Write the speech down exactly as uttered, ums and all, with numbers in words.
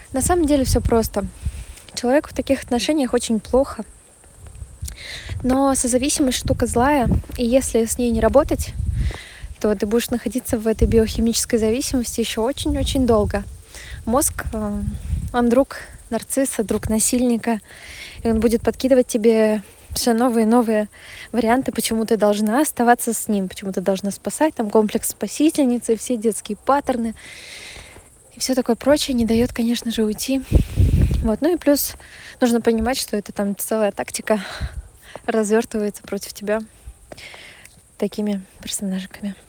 На самом деле все просто. Человеку в таких отношениях очень плохо. Но созависимость штука злая, и если с ней не работать, то ты будешь находиться в этой биохимической зависимости еще очень-очень долго. Мозг, э, он друг нарцисса, друг насильника, и он будет подкидывать тебе все новые и новые варианты, почему ты должна оставаться с ним, почему ты должна спасать, там комплекс спасительницы, все детские паттерны и все такое прочее не дает, конечно же, уйти. Вот. Ну и плюс нужно понимать, что это там целая тактика развертывается против тебя такими персонажиками.